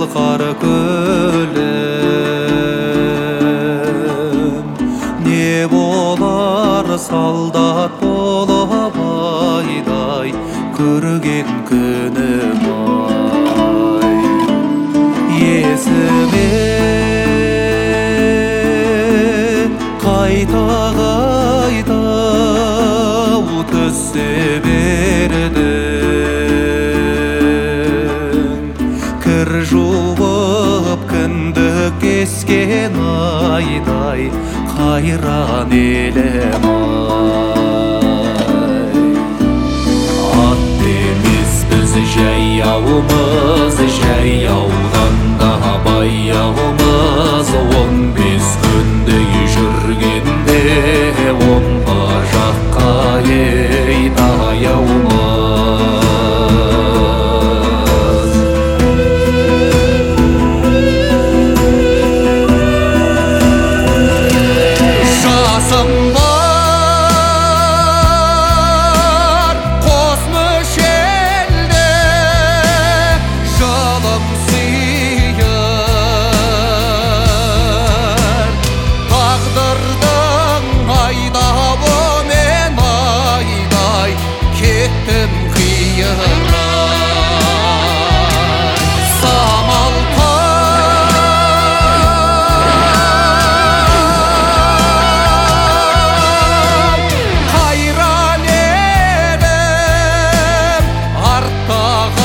қар көлім. Не болар солдат болып айдай көрген күнім ай. Есіме қайта түссе бердің. Кір жуып кіндік кескен айдай қайран елім ай. Ат емеспіз жаяумыз, жаяудан баяумыз. 15 күндей жүргенде омға жаққа ей таяумыз. Жасым бар қос мүшелде, жылым сүйір. Тағдырдың айдауымен айдай кеттім қиыра. Самал қайран елім артта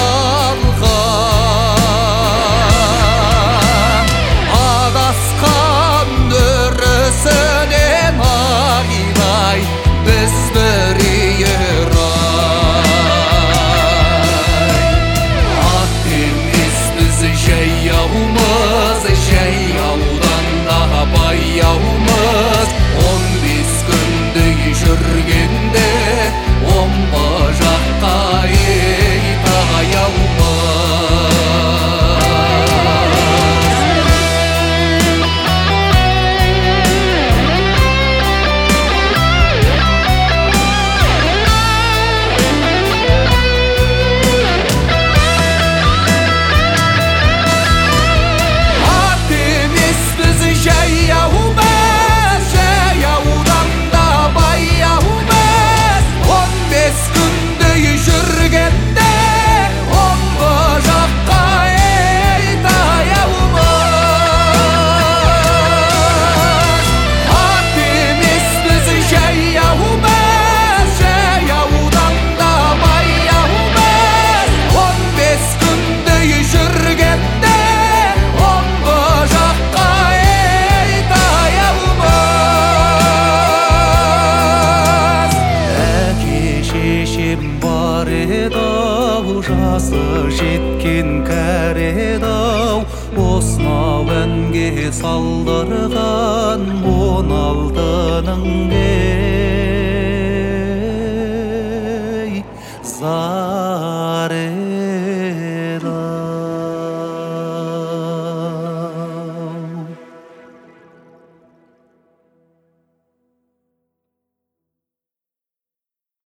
қалған. Адасқан өрісінен айдай біз бір үйір ай. Ат емеспіз жаяумыз, жаяудан да баяумыз. 15 күндей жүргенде омға жаққа ей таяумыз. Ат емеспіз жаяумыз, жаяудан да баяумыз. 15 күндей жүргенде омға жаққа ей таяумыз. Ат емеспіз жаяумыз, жаяудан да баяумыз. 15 күндей жүргенде омға жаққа ей таяумыз. Әке шешем бар еді-ау, жасы жеткен кәрі еді-ау. Осынау әнге салдырған 16-ның ей зары еді.